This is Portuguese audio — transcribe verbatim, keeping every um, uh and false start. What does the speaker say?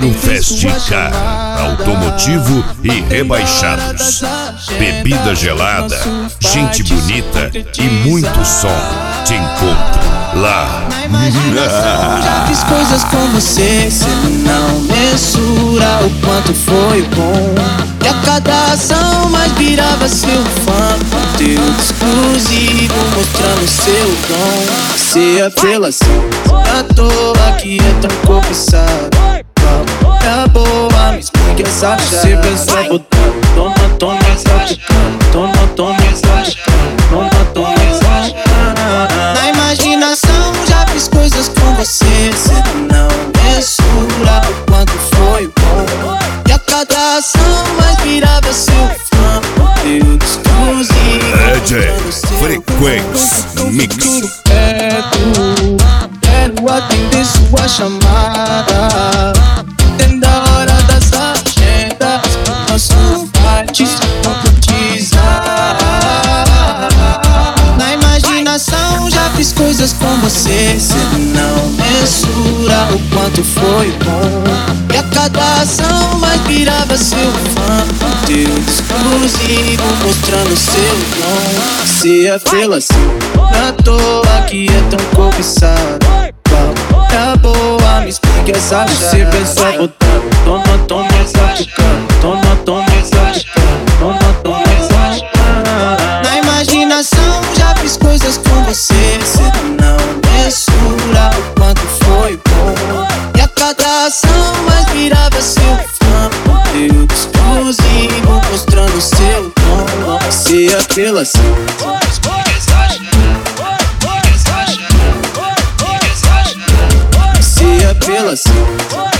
Centro Fast Car, automotivo e rebaixados, bebida gelada, gente bonita e muito som. Te encontro lá. Na imaginação já fiz coisas com você, cê não mensura o quanto foi bom. E a cada ação mais virava seu fã, conteúdo exclusivo mostrando seu dom. Cê é apelação, à toa que é tão cobiçado. É boa, me explica essa chave. Cê pensa botando, toma, toma essa chave. Toma, toma essa chave. Toma, toma essa chave. Na imaginação já fiz coisas com você, cê não mensura o quanto foi bom. E a cada ação mais virava seu fã, conteúdo exclusivo. D J Frequência Mix. Quero atender sua chamada. Entenda a hora das agendas, nosso parte se concretizar. Na imaginação já fiz coisas com você, cê não mensura o quanto foi bom. E a cada ação mais virava seu fã, conteúdo exclusivo mostrando seu dom. Cê é apelação, à toa que é tão cobiçado. É boa, me explica essa chave. Cê pensa botando, toma, toma essa chave. Toma, toma essa chave. Toma, toma essa chave. Na imaginação já fiz coisas com você, cê não mensura o quanto foi bom. E a cada ação mais virava seu fã, conteúdo exclusivo mostrando seu dom. Cê é apelação. Cê é apelação.